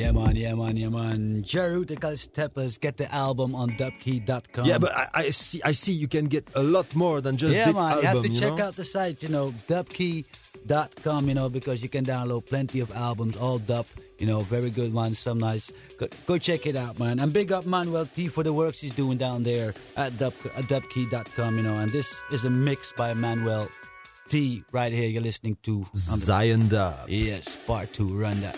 Yeah, man, yeah, man, yeah, man. Jerutical Steppers, get the album on dubkey.com. Yeah, but I see you can get a lot more than just yeah, this man, album, you have to check know? out the site, dubkey.com, because you can download plenty of albums, all dub, very good ones, some nice. Go check it out, man. And big up Manuel T for the works he's doing down there at dubkey.com, and this is a mix by Manuel T right here you're listening to. Zion Dub. Yes, part 2, run that.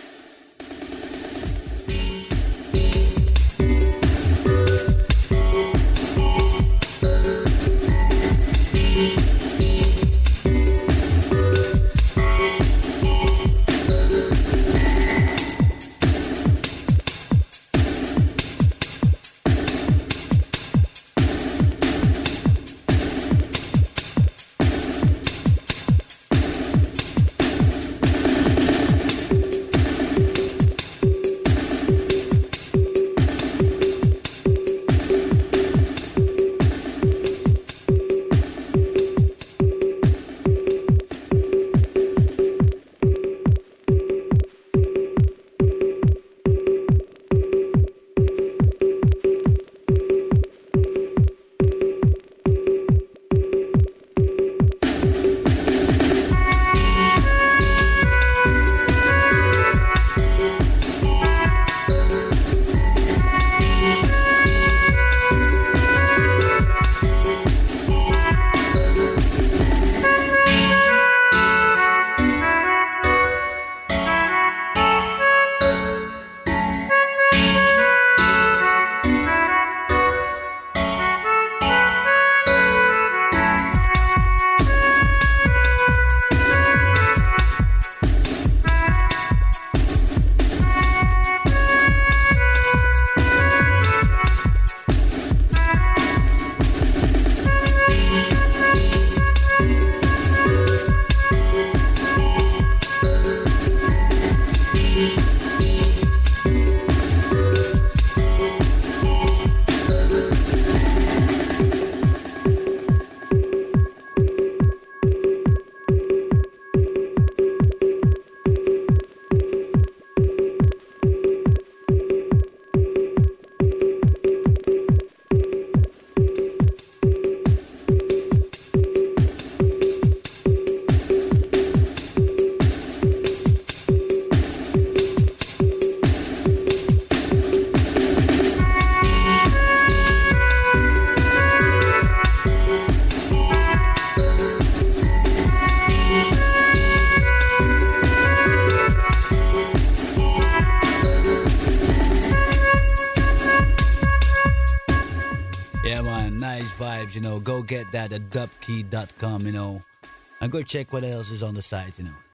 Go get that at dubkey.com, and go check what else is on the site,